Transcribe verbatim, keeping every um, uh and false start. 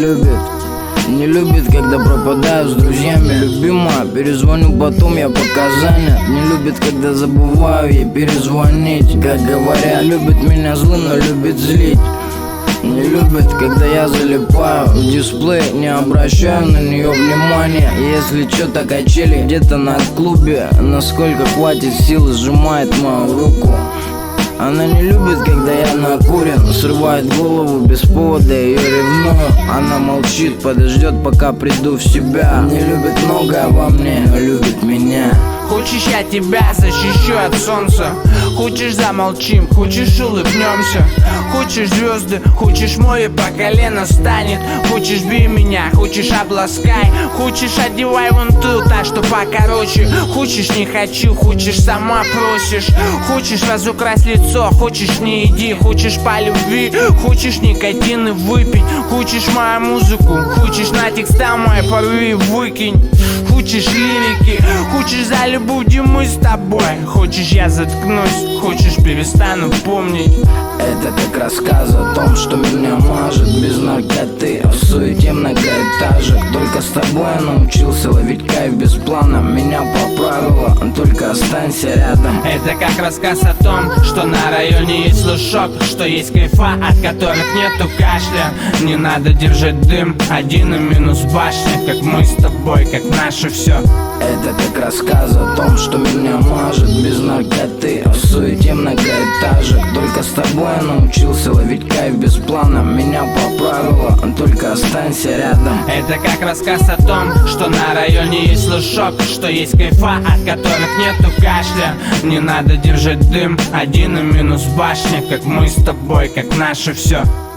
любит. Не любит, когда пропадаю с друзьями. Любимая, перезвоню потом, я пока занят. Не любит, когда забываю ей перезвонить. Как говорят, любит меня злым, но любит злить. Не любит, когда я залипаю в дисплей, не обращаю на нее внимания. Если что-то качели где-то на клубе, насколько хватит сил, сжимает мою руку. Она не любит, когда я накурен, срывает голову без повода, ее ревную. Она молчит, подождет, пока приду в себя. Не любит многое во мне, но любит меня. Хочешь, я тебя защищу от солнца? Хочешь, замолчим, хочешь, улыбнемся? Хочешь звезды, хочешь, море по колено станет? Хочешь, бей меня, хочешь, обласкай? Хочешь, одевай вон ту, та, что покороче? Хочешь, не хочу, хочешь, сама просишь? Хочешь, разукрась лицо, хочешь, не иди? Хочешь, по любви, хочешь, никотины выпить? Хочешь, мою музыку, хочешь, на текста мои порви выкинь? Хочешь, лирики, хочешь, за любовь, где мы с тобой? Хочешь, я заткнусь, хочешь, перестану помнить? Это как рассказ о том, что меня мажет без наркоты, в суете многоэтажек. Только с тобой я научился ловить кайф без плана. Меня поправила, только останься рядом. Это как рассказ о том, что на районе есть слушок, что есть кайфа, от которых нету кашля. Не надо держать дым, один и минус башня. Как мы с тобой, как наше все. Это как рассказ о том, что меня мажет без наркоты, в суете многоэтажек. Только с тобой я научился ловить кайф без плана. Меня поправила, только останься рядом. Это как рассказ о том, что на районе есть слушок, что есть кайфа, от которых нету кашля. Не надо держать дым, один и минус башня. Как мы с тобой, как наше все.